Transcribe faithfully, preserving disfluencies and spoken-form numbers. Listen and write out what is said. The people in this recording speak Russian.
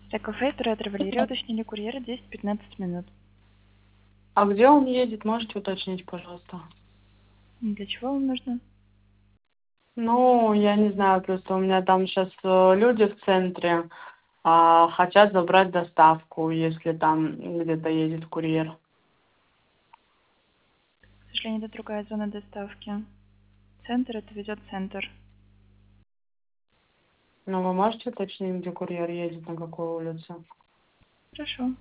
Кафе, Туретто Валерия, уточнили курьера десять-пятнадцать минут. А где он едет, можете уточнить, пожалуйста? Для чего вам нужно? Ну, я не знаю, просто у меня там сейчас люди в центре а, хотят забрать доставку, если там где-то едет курьер. К сожалению, это другая зона доставки. Центр, это ведет центр. Ну, вы можете уточнить, где курьер едет, на какой улице? Хорошо.